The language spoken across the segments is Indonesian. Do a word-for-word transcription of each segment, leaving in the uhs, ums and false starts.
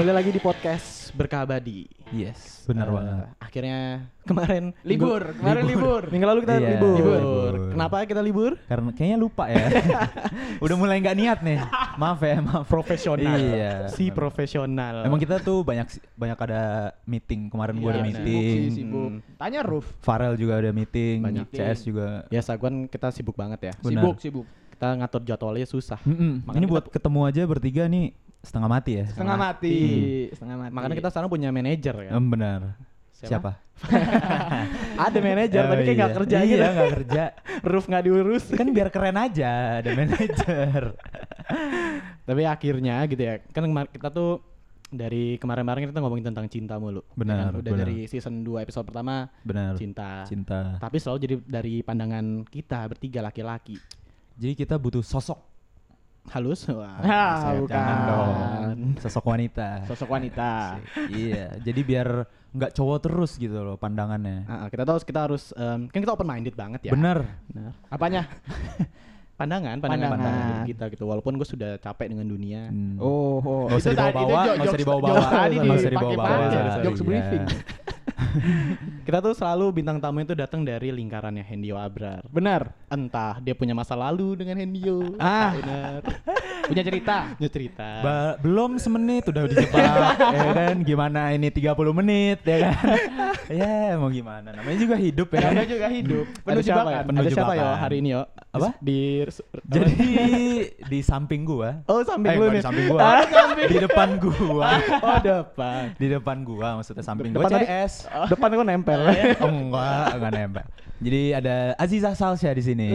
Kembali lagi di podcast Berkabadi. Yes, benar uh, banget. Akhirnya kemarin libur, minggu, kemarin libur. Minggu lalu kita Iya, libur. libur. Kenapa kita libur? Karena kayaknya lupa ya. Udah mulai nggak niat nih. Maaf ya, maaf. Profesional. Iya. Si profesional. Emang kita tuh banyak banyak ada meeting. Kemarin gua Iya, ada benar. meeting. Sibuk, sih, sibuk. Tanya Ruf. Farel juga ada meeting. Banyak. C S juga. Ya Saguan kita sibuk banget ya. Benar. Sibuk, sibuk. Kita ngatur jadwalnya susah. Mm-mm. Makanya Ini kita- buat ketemu aja bertiga nih setengah mati ya. Setengah mati, Hmm. setengah mati. Makanya kita sekarang punya manajer ya. Em, benar. Siapa? Siapa? Ada manajer Oh, tapi kayak nggak iya. kerja Iya, gitu. nggak kerja. Roof nggak diurus. Kan biar keren aja ada manajer. Tapi akhirnya gitu ya. Kan kemar- kita tuh dari kemarin-kemarin kita ngomongin tentang cinta mulu. Benar, Ya kan? Udah benar. dari season dua episode pertama Benar. cinta. Cinta. Tapi selalu jadi dari pandangan kita bertiga laki-laki. Jadi kita butuh sosok. Halus? Wah, Ah, saya- bukan. jangan dong. Sosok wanita. Sosok wanita. Iya, jadi biar nggak cowok terus gitu loh pandangannya. Ah, ah, kita tahu kita harus em, kan kita open minded banget ya. Bener. Benar. Apanya? Pandangan, pandangan, Pandangan. pandangan hidup kita gitu. Walaupun gue sudah capek dengan dunia. Hmm. Oh, oh. Nggak usah Itu tadi- dibawa-bawa, itu nggak jokes- usah dibawa-bawa. jokes tadi Nggak usah dipakai dibawa-bawa. pakai. Sorry, sorry, Jokes iya. briefing. Kita tuh selalu bintang tamu itu datang dari lingkarannya Hendio Abrar. Benar. Entah dia punya masa lalu dengan Hendio. Ah. Benar. Punya cerita. Punya cerita. Ba- belum semenit udah dijebak ya kan, gimana ini tiga puluh menit ya kan. Ya mau gimana, namanya juga hidup ya kan. Namanya juga hidup. Ada Penuh siapa? jebakan. Penuh Ada siapa ya jebakan. hari ini yo? Apa? Di Jadi di samping gua. Oh samping Eh, lu bukan nih. di samping gua. Di depan gua. Oh depan. Di depan gua, maksudnya samping gua Depan C tadi- S. Depan kok nempel. Oh enggak, enggak nempel. Jadi ada Azizah Salsya di sini.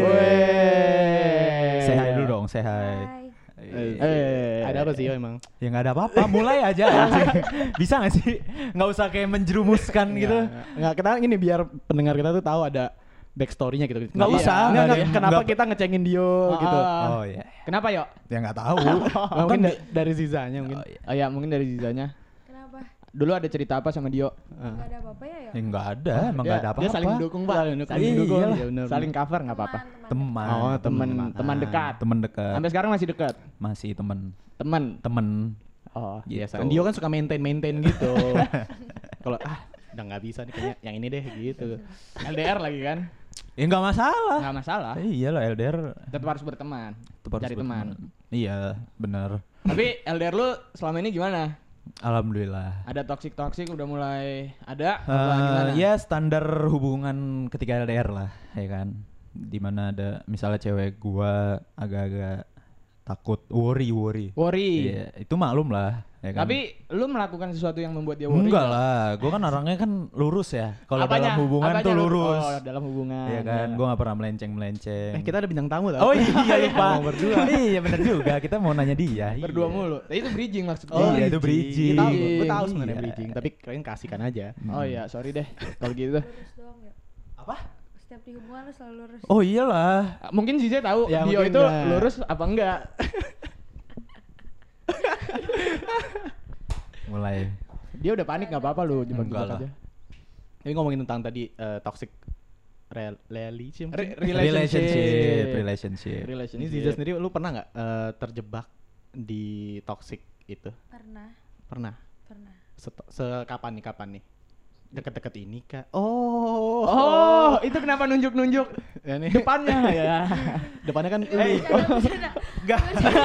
Wih. Say hi dulu dong, say hi. Hai. Eh, ada apa sih yo emang? Ya nggak ada apa-apa, mulai aja. Bisa nggak sih? Nggak usah kayak menjerumuskan gitu. Enggak, kita ini biar pendengar kita tuh tahu ada backstory-nya gitu. Nggak Kenapa- usah, Nggak, nggak nggak, ada- kenapa nggak- kita ngecengin Dio Ah, gitu? ah. Oh iya, Kenapa, Yo? ya nggak tahu. Oh, mungkin da- dari Zizanya mungkin. Oh, iya. Oh ya, mungkin dari Zizanya. Kenapa? Dulu ada cerita apa sama Dio? Ah. Gak ada apa-apa ya, ya? Ya nggak ada, emang Dia- nggak ada apa-apa. Dia saling mendukung, Pak. Saling mendukung. Saling mendukung. Iyalah. Iya, benar, Saling benar. cover enggak apa-apa. Teman. Oh, Teman teman. teman dekat. Teman dekat. Sampai sekarang masih dekat. Masih teman. Teman. Temen. Oh, Gitu. biasa. Dio kan suka maintain-maintain gitu. Kalau ah, udah nggak bisa nih kayaknya yang ini deh gitu. L D R lagi kan? Ya nggak masalah. Enggak masalah. Iya lah L D R. Tetap harus berteman. tetap harus Cari teman. berteman. Iya, benar. Tapi L D R lu selama ini gimana? Alhamdulillah. Ada toxic-toxic udah mulai ada apa Eh, gimana? ya standar hubungan ketika L D R lah, ya kan. Dimana ada misalnya cewek gua agak-agak takut, worry, worry. Worry. Iya, itu maklum lah, ya kan. Tapi lu melakukan sesuatu yang membuat dia worry? enggak nggak? lah, gua kan orangnya kan lurus ya. Kalau Apanya? dalam hubungan Apanya tuh lu- lurus. Oh, dalam hubungan. Iya kan, ya. gua nggak pernah melenceng-melenceng. Eh, kita ada bintang tamu tau. Oh iya lupa. Ngomong berdua. Iya benar juga, kita mau nanya dia. Berdua Iya. mulu. Nah, itu bridging maksudnya. Oh, iya, itu bridging. Tahu, gue tahu sebenarnya Iya. bridging, tapi kalian kasihkan aja. Oh iya, sorry deh kalau gitu. Lurus doang ya? Apa? Setiap di hubungan lu selalu lurus. Oh iyalah. Mungkin Ziza tahu Ya, Dio mungkin itu enggak. lurus apa enggak? Mulai. Dia udah panik enggak apa-apa lu jebak Enggak lah. aja. Tapi ngomongin tentang tadi eh, toxic rel- relationship. Re- Relationship, relationship. Ini Relationship. Ziza sendiri lu pernah nggak eh, terjebak di toxic itu? Pernah, Pernah. pernah. Set- Sekapan nih, kapan nih? Deket-deket ini kak? Oh, Oh, itu kenapa nunjuk-nunjuk ya nih. depannya ya? Depannya kan lu. Eh, Bercanda, bercanda. Enggak.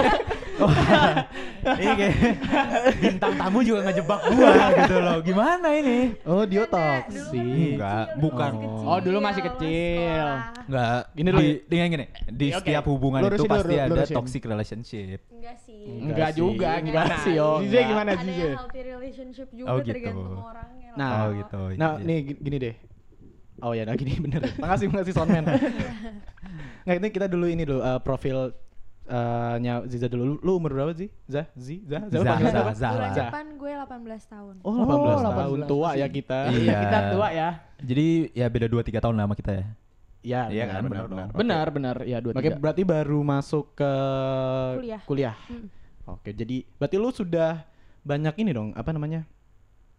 Ini kayak bintang tamu juga ngejebak gua gitu loh. Gimana ini? Oh, dia Bercanda. toxic. Dulu kan Enggak, kecil, bukan. dulu masih Oh, dulu masih masih kecil. sekolah. Enggak. Gini di, dulu. dengan gini, di Oke. setiap hubungan Lurusin itu dulu, pasti ada lurusin. toxic relationship. Enggak sih. Enggak Enggak sih. juga, Enggak gimana? sih, yo. Ziza gimana Ada Ziza? yang healthy relationship juga Oh, gitu. tergantung orangnya. lah. Nah, Oh gitu. Nah, iya. nih gini, gini deh. Oh ya, nah gini bener. Makasih, makasih Soundman. Nggak, ini kita dulu ini dulu eh, profil eh, nya Ziza dulu. Lu, lu umur berapa sih? Zah? Zi? Zah? Zah? lu Zah, panggilnya Zah, apa? Zah. Bulan lah. depan gue delapan belas tahun. Oh, delapan belas Oh, tahun. delapan belas Tua masih. ya kita. Iya. Kita tua ya. Jadi ya beda dua tiga tahun lah sama kita ya. Iya, Iya benar, kan, benar, benar benar. dong. Benar, benar. Ya, dua Oke, tiga. berarti baru masuk ke Kuliah. kuliah. Mm. Oke, jadi berarti lu sudah banyak ini dong, apa namanya?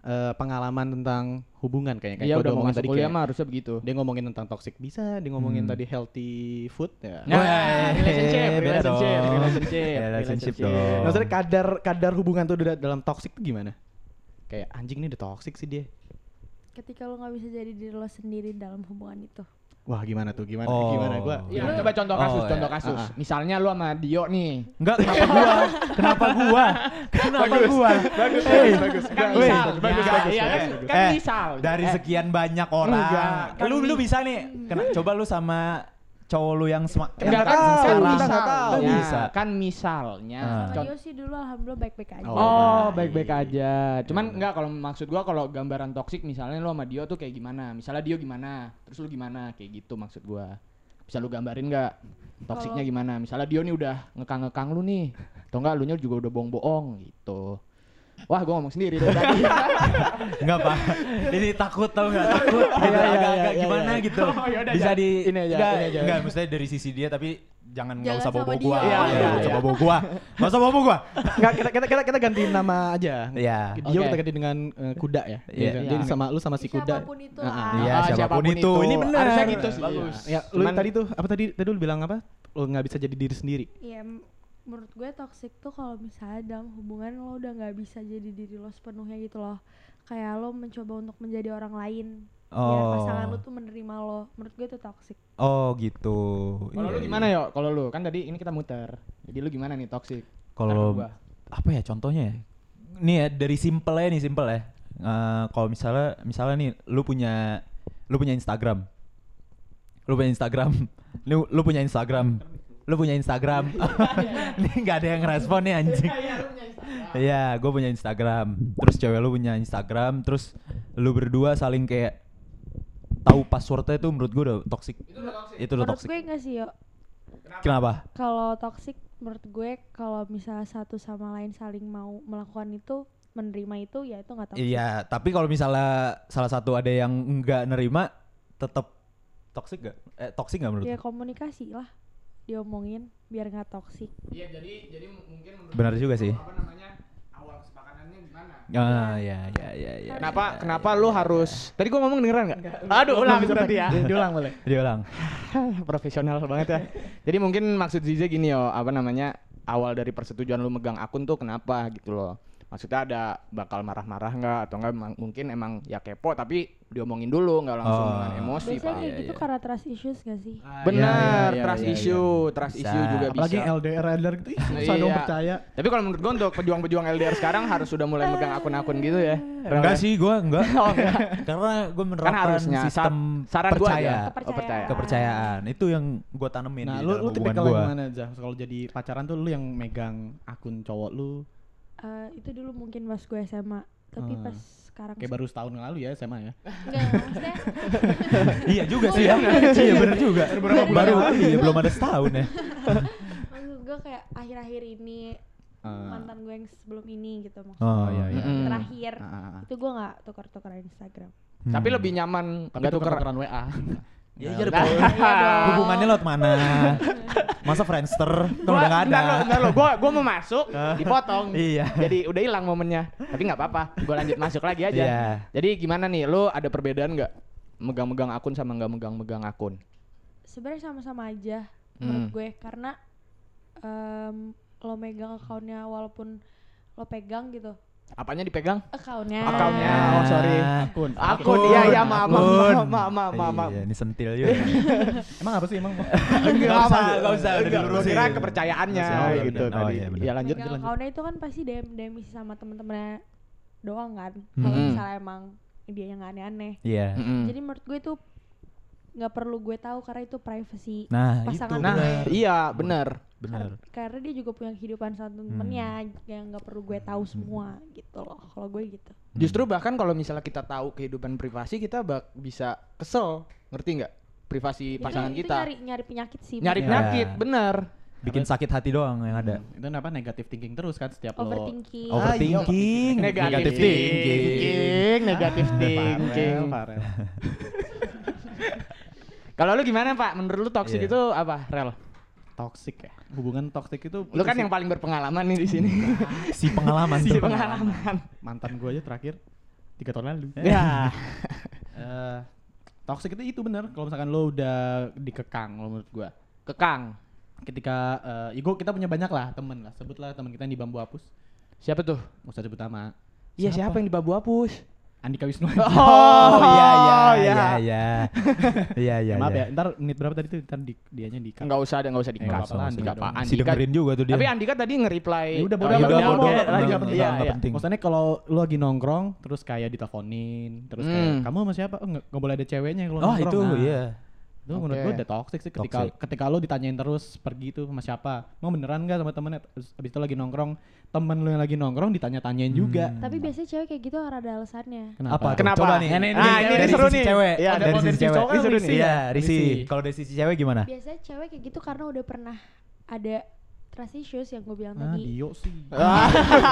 eh, pengalaman tentang hubungan kayaknya. Kayak Iya gua udah mau ngomongin masuk tadi kuliah kayak mah harusnya begitu. dia ngomongin tentang toxic bisa, dia ngomongin Hmm. tadi healthy food ya. Nah, Wah, relationship, beda relationship, dong. relationship, Relationship dong. Maksudnya kadar kadar hubungan tuh udah dalam toxic tuh gimana? Kayak anjing nih udah toxic sih dia. Ketika lo nggak bisa jadi diri lo sendiri dalam hubungan itu. Wah gimana tuh gimana Oh. gimana gua? Ya, Iya. coba contoh kasus, Oh, contoh iya. kasus. Ah, ah. Misalnya lu sama Dio nih. Enggak, kenapa gua? Kenapa gua? Kenapa gua? Bagus, Hey, bagus. Kan weh, misal, bagus, bagus, bagus, Iya, kan, bagus. kan Eh, misal. Dari Eh, sekian banyak orang, Enggak, kan lu lu mi- bisa nih. Kena, coba lu sama cowok lu yang sema- Enggak Kita kan, tahu, kan kita nggak misalnya, tahu. Bisa. kan misalnya. Ah. Sama Con- Dio sih dulu alhamdulillah baik-baik aja. Oh, Oh, baik. baik-baik aja. Cuman enggak kalau maksud gua kalau gambaran toksik misalnya lu sama Dio tuh kayak gimana? Misalnya Dio gimana? Terus lu gimana? Kayak gitu maksud gua. Bisa lu gambarin enggak? Toksiknya Kalau- gimana? Misalnya Dio nih udah ngekang-ngekang lu nih. Atau enggak lu nya juga udah bohong-bohong gitu. Wah, gua ngomong sendiri dari tadi. Enggak, Pak. Ini takut tau enggak? Takut. Iya, iya, Agak-agak iya, gimana iya. gitu. Oh, yaudah, Bisa jangan. di Ini aja, enggak, ini aja. enggak, maksudnya dari sisi dia tapi jangan enggak Jangan usah sama bobo dia. gua. Iya, Iya, iya, enggak usah iya. bobo gua. Enggak usah bobo gua. Enggak kita kita kita kita ganti nama aja. Iya. Dia Oke. kita ganti dengan eh, kuda ya. Iya. Jadi Iya. sama lu sama si kuda. Siapapun itu Ah, ah. lah. Iya, Ah, siapapun itu. Ini benar. Harusnya gitu sih. Bagus. Ya, lu Cuman- tadi tuh apa tadi tadi lu bilang apa? Lu nggak bisa jadi diri sendiri. Iya, m- menurut gue toxic tuh kalau misalnya dalam hubungan lo udah nggak bisa jadi diri lo sepenuhnya gitu loh. Kayak lo mencoba untuk menjadi orang lain. Biar Oh. pasangan lo tuh menerima lo. Menurut gue itu toxic. Oh, gitu. Kalau Iya, lu iya. gimana yo? Kalau lu kan tadi ini kita muter. Jadi lu gimana nih toksik? Kalau Gua. apa ya contohnya ya? Nih ya dari simple ya nih simple ya. Eh, kalau misalnya misalnya nih lu punya lu punya Instagram. Lu punya Instagram. Lu lu punya Instagram. Lu punya Instagram. Nih nggak ada yang ngerespon nih anjing. Iya, gue punya Instagram. Terus cewek lu punya Instagram. Terus lu berdua saling kayak tahu passwordnya itu menurut gue udah toxic. Itu udah Menurut toxic. gue enggak sih yo. Kenapa? Kalau toxic menurut gue kalau misalnya satu sama lain saling mau melakukan itu, menerima itu, ya itu nggak toxic. Iya, tapi kalau misalnya salah satu ada yang enggak nerima, tetap toxic gak? Eh, toxic gak menurut? Ya komunikasi lah, diomongin biar nggak toxic. Iya, jadi jadi m- mungkin menurut Benar lu juga itu sih. Apa namanya? Awal kesepakatannya gimana? Ah, ya, ya, ya, ya. Kenapa ya, kenapa ya, lu lu ya. harus Tadi gua ngomong dengeran enggak? Aduh, ulang berarti ya. Di- Diulang boleh. Diulang. Profesional banget ya. Jadi mungkin maksud Zize gini yo, apa namanya? Awal dari persetujuan lu megang akun tuh kenapa gitu loh. Maksudnya ada bakal marah-marah enggak atau enggak emang- mungkin emang ya kepo tapi diomongin dulu enggak langsung Oh. dengan emosi, Biasanya Pak. kayak Iya, gitu iya. karena trust issues gak sih? Benar, Iya, iya, trust iya, iya. issue, trust Bisa. issue juga Apalagi bisa. L D R L D R gitu ih, susah dong Iya. percaya. Tapi kalau menurut gue untuk pejuang-pejuang L D R sekarang harus sudah mulai megang akun-akun gitu ya. Enggak sih, gua enggak. Oh, enggak. Karena gua menerapkan Kan harusnya sistem Sa- saran gua percaya. aja. Kepercayaan. Oh, percaya. Kepercayaan. Itu yang gua tanemin Nah, di lu dalam lu hubungan tipikal gua. yang mana aja? Kalau jadi pacaran tuh lu yang megang akun cowok lu Eh, itu dulu mungkin pas gue S M A, tapi Hmm. pas sekarang kayak baru setahun yang lalu ya S M A ya. enggak, maksudnya Iya juga sih ya. Iya benar juga. Baru iya belum ada setahun ya. maksud gue kayak akhir-akhir ini Ah. mantan gue yang sebelum ini gitu maksudnya. Oh iya, iya. Mm-mm. Terakhir Ah, ah, ah. itu gue nggak tukar-tukaran Instagram. Tapi Hmm. lebih nyaman Tapi nggak tuker. tuker-tukeran W A. Ya, Ya iya, udah. dong. Iya dong. Hubungannya lewat mana? Masa Friendster? Kan udah nggak ada. Bentar lo, bentar lo. Gua gua mau masuk, dipotong. Iya. Jadi udah hilang momennya. Tapi nggak apa-apa. Gua lanjut masuk lagi aja. Iya. Jadi gimana nih? Lo ada perbedaan nggak megang-megang akun sama nggak megang-megang akun? Sebenarnya sama-sama aja Hmm. menurut gue karena em, lo megang akunnya walaupun lo pegang gitu Apanya dipegang? akunnya. Akunnya. Oh, sorry. Akun. Akun. Iya, iya, maaf, maaf, Akun. maaf, maaf, maaf, maaf. Iya, ini sentil juga. Emang apa sih emang? Enggak usah, nggak usah, udah Gua dilurusin. kira kepercayaannya Oh, iya, gitu bener. Oh, tadi. iya, bener. Ya lanjut, Megang lanjut. akunnya itu kan pasti D M D M isi sama temen-temennya doang kan. Kalau Hmm. misalnya emang dia yang nggak aneh-aneh. Iya. Mm-mm. Jadi menurut gue itu nggak perlu gue tahu karena itu privacy. Nah, pasangan itu. Nah, gue. iya, benar. Benar. Karena dia juga punya kehidupan sama temennya yang nggak perlu gue tahu semua gitu loh. Kalau gue gitu. Justru bahkan kalau misalnya kita tahu kehidupan privasi kita bak bisa kesel, ngerti nggak? Privasi pasangan Jadi itu kita. nyari nyari penyakit sih. Nyari Iya. penyakit, bener. Bikin sakit hati doang yang ada. Itu apa negatif thinking terus kan setiap lo Overthinking. Oh, Overthinking, Negatif thinking. thinking, negatif thinking. Farel, Farel. Kalau lu gimana, Pak? Menurut lu toksik Iya. itu apa, Rel? Toxic ya. Hubungan toxic itu Lu kan yang paling berpengalaman nih di sini. Si pengalaman Si tuh. pengalaman. mantan gue aja terakhir tiga tahun lalu. Ya. Eh, toxic itu itu bener. Kalau misalkan lo udah dikekang, kalau menurut gua. Kekang. Ketika, uh, ya gua, kita punya banyak lah temen lah. Sebutlah teman kita yang di Bambu Hapus. Siapa tuh? Gak usah sebut nama. Iya, siapa yang di Bambu Hapus? Andika Wisnu. Oh iya iya iya. iya iya. Iya iya. Maaf iya. ya, ntar menit berapa tadi tuh? Ntar di, dianya di cut. Enggak usah, enggak usah Eh, di-cut. nggak apa-apa lah, Andika Andika apa? dong. Si dengerin juga tuh dia. Tapi Andika tadi nge-reply. Ya udah, Oh, bodo ya amat, udah, ngomong, oke, nggak lanjut. penting, Iya, nggak iya. penting. Maksudnya kalau lu lagi nongkrong terus kayak diteleponin, terus kayak Hmm. kamu sama siapa? Oh, nggak nggak boleh ada ceweknya kalau Oh nongkrong. itu Nah, iya. itu menurut Oke. gua udah toxic sih ketika Toxic. ketika lu ditanyain terus pergi tuh sama siapa. Mau beneran enggak sama temennya? Terus abis itu lagi nongkrong, temen lu yang lagi nongkrong ditanya-tanyain juga. Hmm. Tapi biasanya cewek kayak gitu ada alasannya. Apa? tuh? Kenapa? Coba nih. Ini- ini- Dari ini- ini sisi seru nih. cewek. Iya, dari kalau sisi dari sisi cewek. cowok kan Ini seru Risi. nih. Iya, Risi. Risi. Kalau dari sisi cewek gimana? Biasanya cewek kayak gitu karena udah pernah ada trust issues yang gue bilang Ah, tadi. Dio sih. Ah.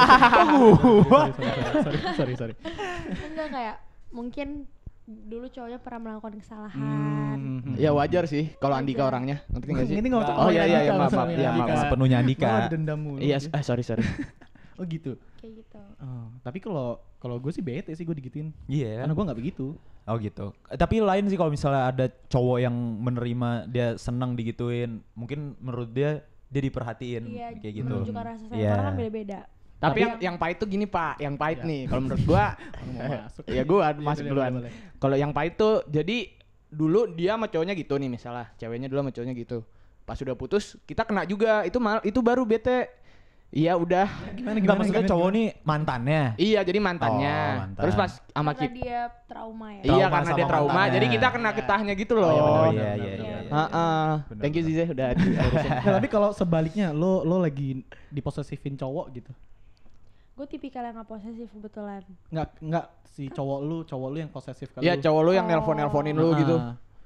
sorry, sorry, sorry, sorry, sorry. Enggak kayak mungkin dulu cowoknya pernah melakukan kesalahan. Hmm. Ya wajar sih kalau Andika Wajar. orangnya. Ngerti enggak sih? Ini nggak usah Oh iya iya iya, Andika, maaf nggak maaf. usah Iya, maaf. Andika. maaf. Sepenuhnya Andika. Malah dendam mulu. Iya, ah sorry sorry. Oh gitu. Kayak gitu. Oh, tapi kalau kalau gue sih bete sih gue digituin. Iya. Karena gue nggak begitu. Oh gitu. Tapi lain sih kalau misalnya ada cowok yang menerima dia senang digituin, mungkin menurut dia dia diperhatiin Iya, kayak gitu. menunjukkan rasa sayang Iya. orang kan beda-beda. Tapi Tapi yang yang pahit tuh gini Pak, yang pahit Iya. nih kalau menurut gua Mau masuk. ya gua Iya, masuk boleh, duluan. boleh, boleh. Kalau yang pahit tuh jadi dulu dia sama cowoknya gitu nih misalnya, ceweknya dulu sama cowoknya gitu. Pas udah putus, kita kena juga. Itu mal, itu baru bete. Iya udah. Gimana Enggak maksudnya cowok nih mantannya. Iya, jadi mantannya. Oh, mantan. Terus pas sama Karena kita dia trauma ya. iya Trauma karena sama dia trauma, mantannya. jadi kita kena Iya. getahnya gitu loh. Oh, iya, benar, Oh benar, iya benar, iya benar. iya. Heeh. Benar, Thank you benar. Zize udah diurusin. Nah, tapi kalau sebaliknya lo lo lagi diposesifin cowok gitu. Gue tipikal yang gak posesif kebetulan. Nggak nggak si cowok lu, cowok lu yang posesif kan Iya, lu. cowok lu yang Oh. nelpon-nelponin lu Ah. gitu.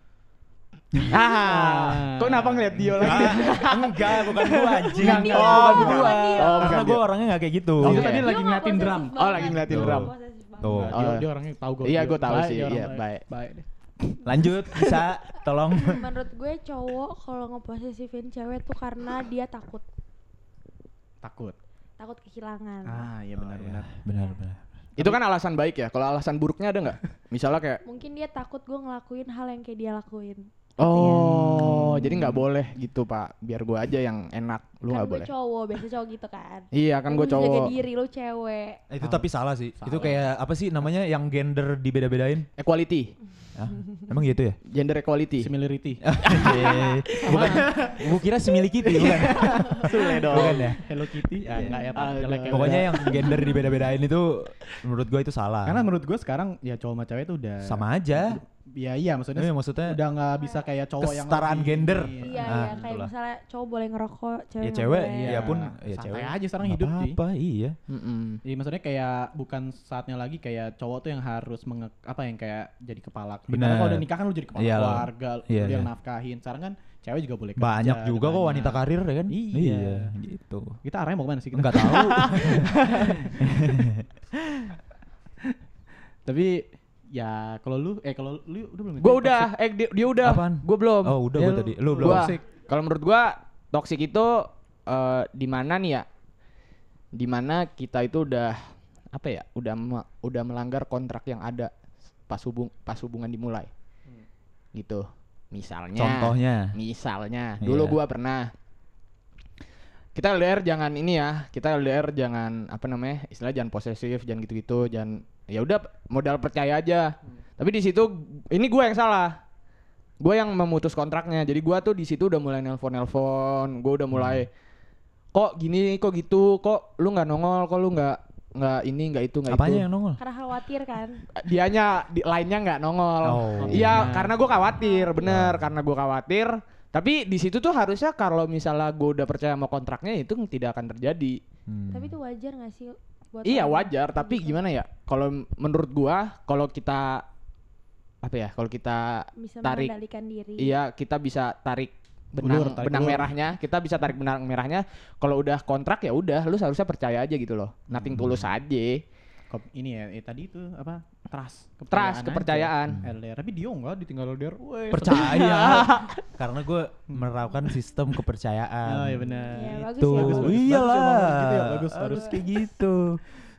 Ah, kok kenapa ngeliat dia lagi? Ah, enggak, bukan gua anjing. Enggak, Dia, oh, bukan bukan. dia. Oh, Karena bukan gua dia. orangnya enggak kayak gitu. Oh, Iya. tadi Dia lagi nggak ngeliatin posesif drum. banget. Oh, lagi ngeliatin Dia drum. nggak posesif banget. Tuh. Nggak, dia, Oh. dia orangnya tahu gue. Iya, Dia gua tahu baik, sih. dia orang Iya, baik. Baik deh. Lanjut, bisa tolong. Menurut gue cowok kalau ngeposesifin cewek tuh karena dia takut. Takut. Takut kehilangan. Ah, iya benar-benar. Benar benar. Itu kan alasan baik ya. Kalau alasan buruknya ada nggak? Misalnya kayak Mungkin dia takut gue ngelakuin hal yang kayak dia lakuin. oh, jadi nggak boleh gitu Pak. Biar gua aja yang enak. Lu Kan nggak gue boleh. cowok, biasa cowok gitu kan. Iya kan Lu gua mesti jaga cowok. diri, lu cewek. Itu Salah. tapi salah sih. Itu Salah. kayak apa sih namanya yang gender dibeda-bedain? Equality, Hah? Emang gitu ya? gender equality. Similarity. bukan. Gua kira simili kitty bukan. Sule dong. Bukan ya? Hello Kitty. Ah, enggak ya, Pak. Aduh. Jelek ya. Pokoknya yang gender dibeda-bedain itu menurut gua itu salah. Karena menurut gue sekarang ya cowok sama cewek itu udah sama aja. Iya iya maksudnya Iya, maksudnya udah nggak bisa kayak cowok yang kesetaraan lebih- gender. Iya, Ah, iya, kayak itulah. misalnya cowok boleh ngerokok, cewek Ya nggak cewek, boleh. iya pun ya santai cewek. aja sekarang Nggak hidup sih. apa-apa, iya. Mm-mm. Iya maksudnya kayak bukan saatnya lagi kayak cowok tuh yang harus menge apa yang kayak jadi kepala. Dimana Bener. kalau udah nikah kan lu jadi kepala Iya, lo. keluarga, Iya, lu yang iya. nafkahin. Sekarang kan cewek juga boleh kerja. Banyak ada juga kok banyak. wanita karir ya kan? Iya. gitu. Kita arahnya mau kemana sih kita? Enggak tahu. Tapi ya kalau lu eh kalau lu udah belum? Gua udah, eh dia, dia udah. Apaan? Gua belum. Oh, udah Ya, gua lu- tadi. Lu belum. Gua, Toxic. kalau menurut gua toxic itu eh, di mana nih ya? Di mana kita itu udah apa ya? Udah me- udah melanggar kontrak yang ada pas hubung pas hubungan dimulai. Gitu. Misalnya. Contohnya. Misalnya, dulu Iya. gua pernah kita L D R jangan ini ya, kita L D R jangan apa namanya? Istilah jangan posesif, jangan gitu-gitu, jangan ya udah modal percaya aja. Tapi di situ ini gua yang salah. Gue yang memutus kontraknya. Jadi gua tuh di situ udah mulai nelpon-nelpon, gua udah mulai kok gini, kok gitu, kok lu nggak nongol, kok lu nggak nggak ini, nggak itu, nggak itu. Apanya yang nongol? Karena khawatir kan. Dianya di lainnya nggak nongol. Oh. Iya, Nah. karena gue khawatir, bener, karena gue khawatir. Tapi di situ tuh harusnya kalau misalnya gue udah percaya sama kontraknya itu tidak akan terjadi. Hmm. Tapi itu wajar gak sih? Buat Iya orang wajar, kayak tapi gitu? gimana ya? Kalau menurut gua, kalau kita apa ya? Kalau kita Bisa tarik, mengendalikan diri. iya kita bisa tarik benang Ulur, tarik benang ulur. merahnya. Kita bisa tarik benang merahnya. Kalau udah kontrak ya udah, lu seharusnya percaya aja gitu loh. Nothing Hmm. tulus aja. Kop- ini ya, eh, tadi itu apa? Trust, Trust, aja. kepercayaan. L D R. Tapi dia enggak ditinggal L D R. Woi, Percaya. Karena gue menerapkan sistem kepercayaan. Oh iya benar. Iya, bagus Tuh, ya, bagus, bagus. iyalah. Bagus, emang harus gitu ya, bagus, harus harus. kayak gitu.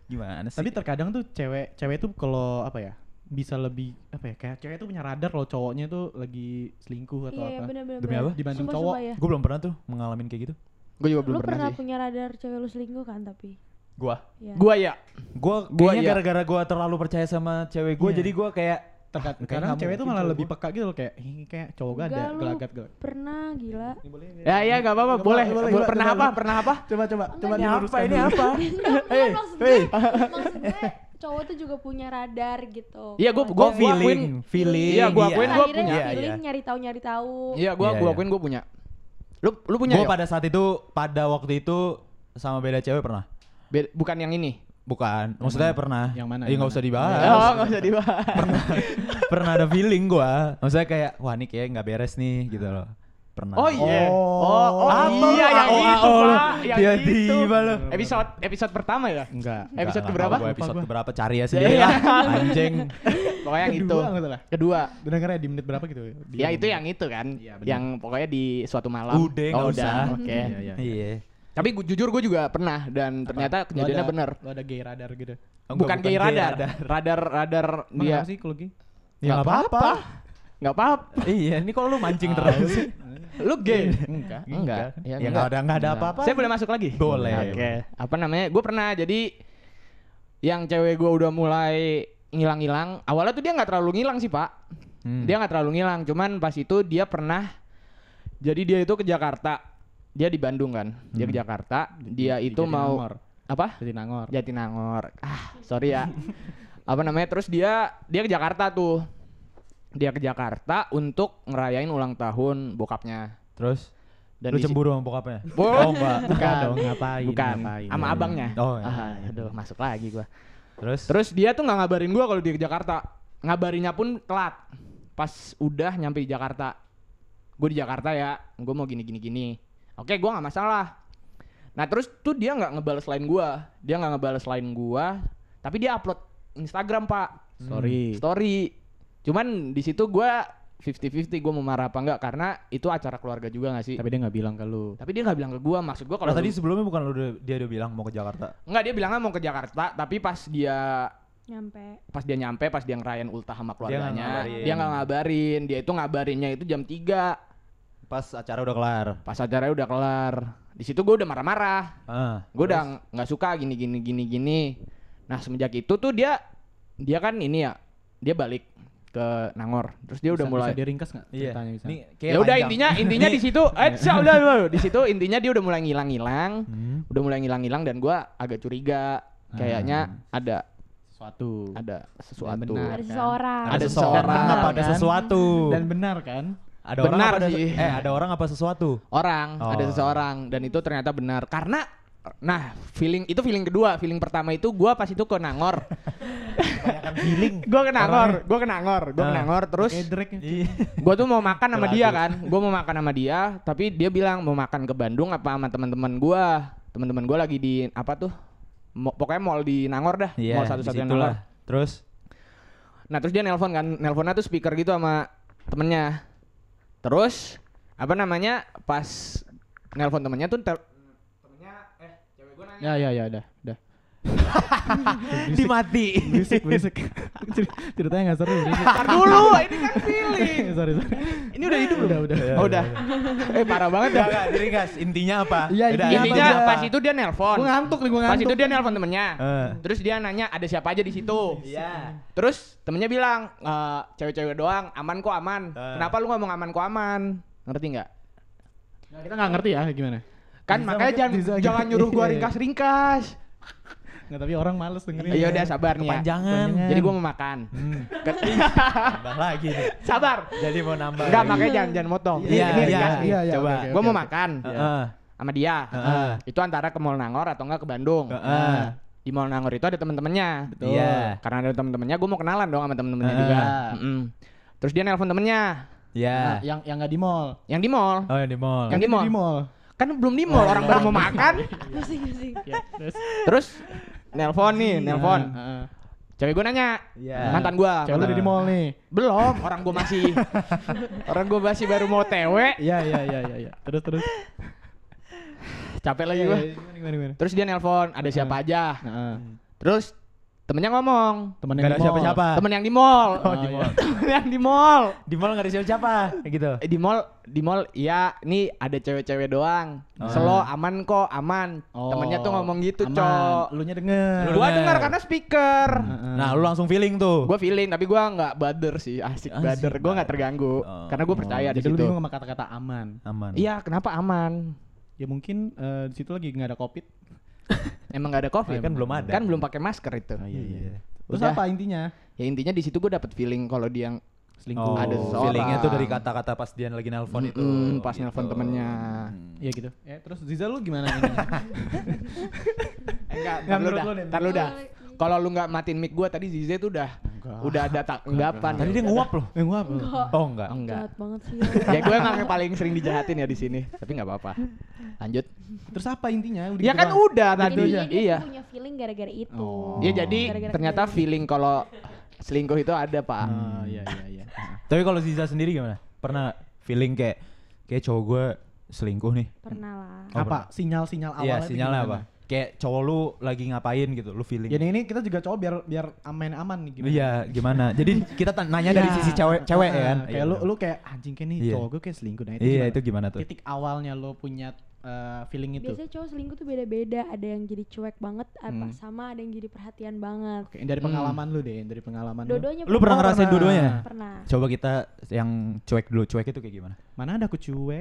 Gimana sih? Tapi terkadang tuh cewek cewek tuh kalau apa ya bisa lebih apa ya kayak cewek tuh punya radar kalau cowoknya tuh lagi selingkuh atau Iya, iya apa. benar-benar. Demi apa? Dibanding Sumpah, cowok. sumpah, ya. Gue belum pernah tuh mengalami kayak gitu. Gue juga belum Lu pernah, pernah sih. punya radar cewek lu selingkuh kan tapi? Gua. Iya. Gua ya. Gua Gua kayaknya iya. gara-gara gua terlalu percaya sama cewek gua Iya. jadi gua kayak Terkadang kayak nggak cewek tuh mungkin malah cowok lebih gua. peka gitu loh kayak "Ih, kayak cowok gak ada Enggak, lu gelagat gelagat. Pernah gila. Ya ya enggak apa-apa, Nggak boleh. apa-apa, boleh, Boleh. boleh. Pernah Coba, apa? boleh. Pernah apa? Coba coba coba Enggak, diluruskan ini dulu. apa? Eh, maksud hey. gue, maksud gue cowok tuh juga punya radar gitu. Iya, gua Kalau gua Oh, cewek- feeling, akuin- feeling. Iya, gua iya. akuin gua akhirnya punya. Iya, feeling iya. nyari tahu nyari tahu. Iya, gua Iya, gua iya. akuin gua punya. Lu lu punya Gua ya? pada saat itu pada waktu itu sama beda cewek pernah. Be- bukan yang ini. Bukan, maksudnya pernah. Yang mana, Iya yang nggak mana? usah dibahas. Oh, enggak usah dibahas. Pernah ada feeling gua. Maksudnya kayak wah ini kayak nggak beres nih gitu loh. Pernah. Oh iya. Oh. Oh, oh Apa iya lu? yang Oh, itu, oh, lu. Pak. Yang Tiba-tiba itu. lu. Episode episode pertama ya? Enggak. Episode Nggak keberapa? tahu gua episode Lupa gua. keberapa cari ya sendiri Iya. lah. Anjing. Pokoknya yang itu. Kedua nggak salah. Kedua. Dengarnya di menit berapa gitu? Di- Ya itu yang itu kan. Iya, benar. Yang pokoknya di suatu malam. Udah, nggak oh, usah. Oke. Iya, iya. Iya. Tapi gua, jujur gue juga pernah dan ternyata Apa? kejadiannya Lo ada- bener. Lo ada gay radar gitu. Oh, Bukan enggak, gay gay radar. Radar radar Emang dia. apa sih kalau gay? Ya nggak apa-apa. Enggak apa-apa. Iya, ini kalau lu mancing terus. Lu gay? Enggak. Enggak. Ya nggak ada nggak ada apa-apa. Saya boleh masuk lagi? Boleh. Oke. Apa namanya? Gue pernah jadi yang cewek gue udah mulai ngilang-ngilang. Awalnya tuh dia nggak terlalu ngilang sih, Pak. Hmm. Dia nggak terlalu ngilang. Cuman pas itu dia pernah. Jadi dia itu ke Jakarta. Dia di Bandung kan. Dia ke Hmm. Jakarta. Dia Di itu mau Jatinangor. apa? Jatinangor. Jatinangor. Ah, sorry ya. Apa namanya? Terus dia dia ke Jakarta tuh. Dia ke Jakarta untuk ngerayain ulang tahun bokapnya. Terus Dan lu di si- cemburu sama bokapnya? Bo- Oh enggak. Bukan dong, ngapain, Bukan. ngapain. Sama Iya, abangnya. Oh, iya. Ah, aduh, masuk lagi gua. Terus Terus dia tuh nggak ngabarin gua kalau dia ke Jakarta. Ngabarinnya pun telat. Pas udah nyampe di Jakarta. Gue di Jakarta ya, gue mau gini gini gini. Oke, gua nggak masalah. Nah terus tuh dia nggak ngebales lain gua, dia nggak ngebales lain gua, tapi dia upload Instagram Pak, Sorry. story. Cuman di situ gua fifty fifty gue mau marah apa enggak karena itu acara keluarga juga nggak sih? Tapi dia nggak bilang ke lu. Tapi dia nggak bilang ke gua, maksud gua kalau Kalau tadi lu- sebelumnya bukan lu udah, dia udah bilang mau ke Jakarta. enggak, dia bilangnya mau ke Jakarta, tapi pas dia Nyampe. pas dia nyampe, pas dia ngerayain ultah sama keluarganya, ngabarin. dia nggak ngabarin. Dia itu ngabarinnya itu jam tiga, Pas acara udah kelar. pas acaranya udah kelar. Di situ gue udah marah-marah, Ah. gue udah ng- nggak suka gini gini gini gini. Nah semenjak itu tuh dia dia kan ini ya, dia balik ke Nangor, terus dia udah Bisa- mulai Bisa diringkas nggak? Iya. Ceritanya bisa. Nih, kayak ya udah panjang. intinya intinya di situ eh sa- udah udah, udah. Di situ intinya dia udah mulai ngilang-ngilang, Hmm. udah mulai ngilang-ngilang dan gue agak curiga kayaknya ada Suatu. ada sesuatu. benar. Ada seseorang. Ada Ada seseorang, seseorang apa ada kan? sesuatu? Dan benar kan? Ada orang Benar apa ada sih. eh ada orang apa sesuatu? Orang, Oh. ada seseorang dan itu ternyata benar karena nah feeling itu feeling kedua, feeling pertama itu gua pas itu ke Nangor. Kebanyakan feeling. Gua ke Nangor, gua ke Nangor, gua ke Ah. Nangor terus Kayak Drake. Iya. gua tuh mau makan sama Lagu. dia kan. Gua mau makan sama dia, tapi dia bilang mau makan ke Bandung apa sama teman-teman gua. Teman-teman gua lagi di apa tuh? Mo- pokoknya mall di Nangor dah, Iya, mall satu-satunya di situ Nangor. lah. Terus Nah, terus dia nelpon kan, nelponnya tuh speaker gitu sama temennya. Terus apa namanya? Pas nelpon temennya tuh te- temennya eh cewek gua nanya. Ya ya ya udah, udah. dimati. Berisik, berisik. Cer- Ceritanya nggak seru, berisik. Ntar dulu, ini kan feeling. sorry, sorry. Ini udah hidup Udah, udah. Oh, udah. Eh parah banget ya. Enggak, enggak, diringkas. Intinya apa? Iya, Udah, intinya Intinya apa aja? pas itu dia nelpon. Gua ngantuk nih, gua Pas ngantuk. itu dia nelpon temennya. Eh. Terus dia nanya ada siapa aja di situ. Iya. Terus temennya bilang e, cewek-cewek doang, aman kok aman. Eh. Kenapa lu ngomong aman kok aman? Ngerti nggak? Nah, kita nggak ngerti ya gimana. Kan Bisa makanya mungkin- jangan bisa jangan gitu. nyuruh gua Iya. ringkas-ringkas. Nggak, tapi orang males dengerin. Iya udah sabar nih ya. Kepanjangan. Jadi gua mau makan. Hmm. Ket- Nambah lagi nih. Sabar. Jadi mau nambah. Enggak, lagi. makanya jangan jangan motong. Ini- Iya, ini iya, ringkas nih. iya, iya, Coba. oke, oke. Gua mau makan Heeh. sama dia. Heeh. Itu antara ke Mall Nangor atau enggak ke Bandung. Heeh. Di Mall Nangor itu ada teman-temannya. Betul. Iya. Karena ada teman-temannya, gua mau kenalan dong sama teman-temannya Ah. juga. Mm-mm. Terus dia nelpon temennya Iya. Nah, yang yang nggak di mall. yang di mall. Oh, yang di mall. Yang di mall. Di mall. Kan belum di mall, orang baru mau makan. Pusing pusing. Ya, terus. Terus nelpon nih, nelpon. Nah, heeh. Cewek gua nanya, Iya. mantan gua. Cewek lu udah di mall nih. Belum, orang gua masih orang gua masih baru mau T W. Iya iya iya iya iya. Terus terus. Capek lagi Iya, gua. iya, gimana gimana gimana. Terus dia nelpon, ada siapa aja? Heeh. Terus temennya ngomong, Temen Gak ada yang di mall. siapa-siapa. temen yang di mall. Oh, di mall. Temen yang di mall. Di mall gak ada siapa-siapa kayak gitu. Eh, di mall, di mall ya nih ada cewek-cewek doang. Oh. Selo aman kok, aman. Oh, Temennya tuh ngomong gitu, aman. Cok. Lunya denger. Lu Gua denger. dengar karena speaker. Heeh. Nah, lu langsung feeling tuh. Gua feeling tapi gua nggak bader sih, asik, Asik bader. Gua nggak bader. terganggu Oh. karena gua percaya di Jadi lu situ. bingung sama kata-kata aman. Aman. Iya, kenapa aman? Ya mungkin eh, di situ lagi nggak ada covid. Emang nggak ada covid Oh, kan belum ada. Kan belum pakai masker itu. Oh, iya, iya. Terus Udah. apa intinya? Ya intinya di situ gua dapet feeling kalau dia Selingkuh. ada seseorang. feelingnya tuh dari kata-kata pas dia lagi nelpon itu. Mm-mm, pas gitu. nelpon temennya. Hmm. Iya gitu. Ya, terus Ziza lu gimana ini? Eh, enggak, Nggak, ntar lu menurut dah. lu deh, Ntar lu dah. menurut lu. Kalau lu nggak matiin mic gua tadi Zize tuh udah Enggak. udah ada tak anggapan. Tadi dia nguap loh. Eh, gua apa? Enggak. Oh enggak. Enggak. Jahat banget sih. Ya gue emang yang paling sering dijahatin ya di sini, tapi nggak apa-apa. Lanjut. Terus apa intinya? Udah Ya gitu kan doang. udah tadi. Intinya dia Iya. tuh punya feeling gara-gara itu. Oh. Ya jadi Gara-gara ternyata kejadian. feeling kalau selingkuh itu ada, Pak. Oh, iya iya iya. Tapi kalau Ziza sendiri gimana? Pernah feeling kayak kayak cowok gue selingkuh nih? Pernah lah. Oh, Apa sinyal-sinyal awalnya? Iya, tuh sinyalnya gimana? apa? Kayak cowok lu lagi ngapain gitu, lu feeling. Ya ini kita juga cowok biar biar aman-aman nih gimana? Iya, gimana? Jadi kita tan- nanya dari Iya. sisi cewek cewek ya Ah, kan? Kayak Iya, lu bener. lu kayak anjing kayak nih Iya. cowok gue kayak selingkuh. Nah itu Iya, gimana? itu gimana tuh? Titik awalnya lo punya eh, feeling itu. Biasanya cowok selingkuh tuh beda-beda. Ada yang jadi cuek banget, apa Hmm. sama ada yang jadi perhatian banget. Oke, dari pengalaman lu deh, dari pengalaman lu. Dua-duanya Lu pernah Oh, ngerasain pernah. dua-duanya? Pernah. Coba kita yang cuek dulu, cuek itu kayak gimana? Mana ada aku cuek.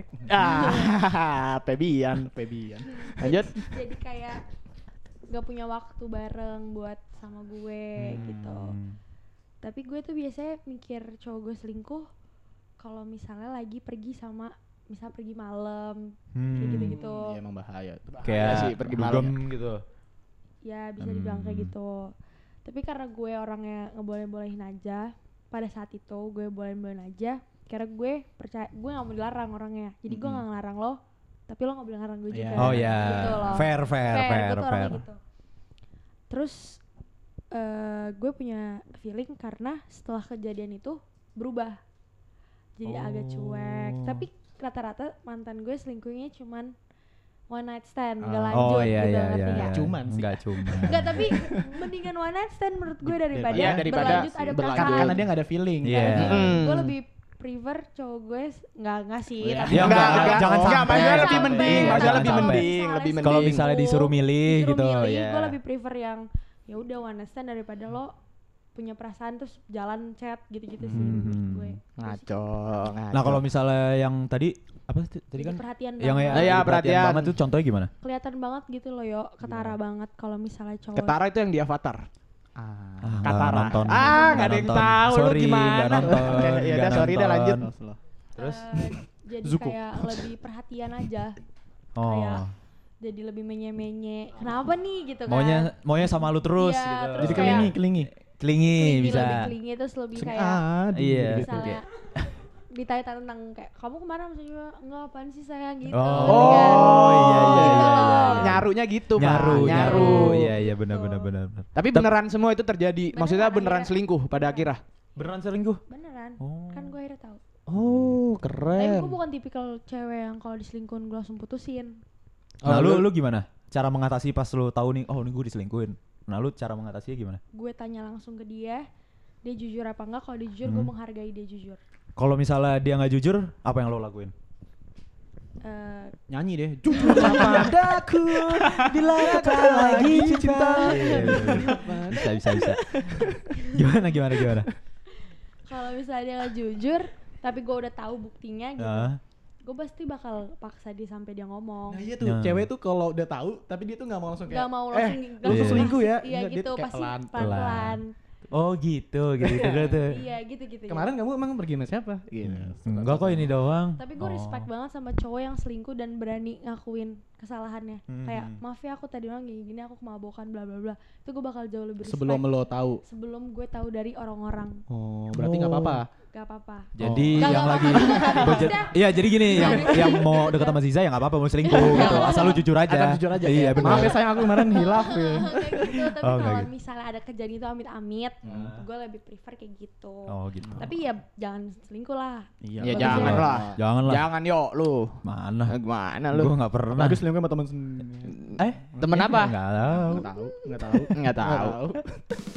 Ah, pebian. Pebian. Lanjut. Jadi kayak gak punya waktu bareng buat sama gue gitu. Hmm. Tapi gue tuh biasanya mikir cowok gue selingkuh kalau misalnya lagi pergi sama misal pergi malam kayak Hmm. gitu-gitu. Iya emang bahaya. Itu bahaya. Kayak sih, pergi dugem malam. gitu. Ya bisa dibilang kayak Hmm. gitu. Tapi karena gue orangnya ngebolehin-bolehin aja, pada saat itu gue bolehin-bolehin aja. Karena gue percaya, gue gak mau dilarang orangnya. Jadi gue Mm-mm. gak ngelarang lo, tapi lo gak boleh ngelarang gue juga. Iya. Oh ya, Gitu loh. fair fair Fair, fair gue tuh orangnya fair. gitu. Terus eh gue punya feeling karena setelah kejadian itu berubah. Jadi agak cuek. Oh. Tapi rata-rata mantan gue selingkuhnya cuman one night stand, gak Ah. lanjut Oh iya gitu, iya ngerti iya. nggak? iya. Cuman sih. Enggak cuma. Enggak, tapi mendingan one night stand menurut gue daripada, Iya, daripada berlanjut ada berlanjut. Kan, perasaan. karena dia nggak ada feeling. Iya. kan? Mm-mm. Gue lebih prefer cowok gue s- nggak ngasih Iya. tapi Ya, Enggak, enggak, enggak. jangan Oh, sampai. enggak, maksudnya lebih Sampai. mending, Jangan maksudnya lebih sampai. mending, lebih mending. Kalau misalnya disuruh milih disuruh gitu, milih, ya. gue lebih prefer yang ya udah one night stand daripada lo punya perasaan terus jalan chat gitu-gitu sih Hmm. menurut gue. Ngaco, ngaco. Nah, kalau misalnya yang tadi apa sih tadi Jadi kan perhatian yang banget. ya, Ah, iya, perhatian perhatian. banget tuh contohnya gimana? Kelihatan banget gitu loh yo, ketara banget kalau misalnya cowok. Ketara itu yang di Avatar. Ah. Ah, nggak Katara. nonton. Ah, nggak Nggak ada yang nonton. tahu lu Sorry, gimana. nggak nonton, Oke, ya nggak udah, sorry deh, nonton. lanjut. Terus? Eh, jadi Zuko. kayak lebih perhatian aja. Oh. Kayak jadi lebih menye-menye. Kenapa nih gitu kan? Maunya maunya sama lu terus Iya, gitu. terus Jadi kayak- kelingi, kelingi. Kelingi Clingy, bisa. lebih clingy terus lebih Sing- kayak aduh, Iya. gitu. misalnya ditanya tentang kayak kamu kemana maksudnya enggak apaan sih sayang gitu. Oh, ngerti kan? oh, iya, iya, Gitu iya, loh. iya. Nyarunya gitu, Pak. Nyaru, nyaru. Nyaru. Iya, iya benar Tuh. benar benar. benar. Tapi beneran semua itu terjadi. Beneran, Maksudnya beneran akhirnya. selingkuh pada akhirnya. Beneran selingkuh? Beneran. Oh. Kan gue akhirnya tahu. Oh, Tapi keren. gue bukan tipikal cewek yang kalau diselingkuhin gue langsung putusin. Nah, Oh, lu lu- lu gimana? Cara mengatasi pas lu tahu nih, oh ini gue diselingkuhin. Nah, lu cara mengatasinya gimana? Gue tanya langsung ke dia, dia jujur apa enggak. Kalau dia jujur, gue Hmm. menghargai dia jujur. Kalau misalnya dia nggak jujur, apa yang lo lakuin? Eh, Nyanyi deh. Jujur padaku bila kata lagi cinta. Iya, bisa bisa bisa. Gimana gimana gimana? kalau misalnya dia nggak jujur, tapi gue udah tahu buktinya gitu, Nah, gue pasti bakal paksa dia sampai dia ngomong. Nah iya tuh, Nah. cewek tuh kalau udah tahu tapi dia tuh nggak mau langsung kayak Gak mau eh, langsung lu gak tuh Iya. selingkuh ya. Iya Enggak, dia gitu, kayak pasti pelan. pelan-pelan. oh gitu gitu gitu tuh. Iya gitu gitu. Kemarin kamu emang pergi sama siapa? Gitu. Enggak kok ini doang. Tapi gue Oh. respect banget sama cowok yang selingkuh dan berani ngakuin kesalahannya. Hmm. Kayak maaf ya aku tadi bilang gini-gini, aku kemabukan bla bla bla. Itu gue bakal jauh lebih respect. Sebelum lo tahu. Sebelum gue tahu dari orang-orang. Oh, berarti nggak Oh. apa-apa. Gak apa-apa. Jadi Nggak, yang nggak lagi apa-apa. budget, iya jadi gini yang yang mau deket sama Ziza ya nggak apa-apa mau selingkuh gitu, asal lu jujur aja. Asal jujur aja. Iya kayak, Maaf ya benar. sayang aku kemarin hilaf ya. Kayak gitu. Tapi Oh, nggak kalau gitu. misalnya ada kejadian itu amit-amit, Hmm. gue lebih prefer kayak gitu. Oh gitu. Tapi ya jangan selingkuh lah. Iya. Ya Bagus jangan ya. lah. Jangan lah. Jangan yo lu. Mana? Eh, Gimana lu? Gue nggak pernah. Aduh selingkuh sama temen sendiri. Eh, Temen apa? Enggak tahu. Nggak tahu, nggak tahu, Nggak tahu. tahu.